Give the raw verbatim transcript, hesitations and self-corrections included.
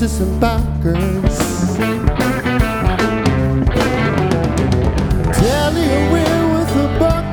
to some backers. Tell you we're with a buck.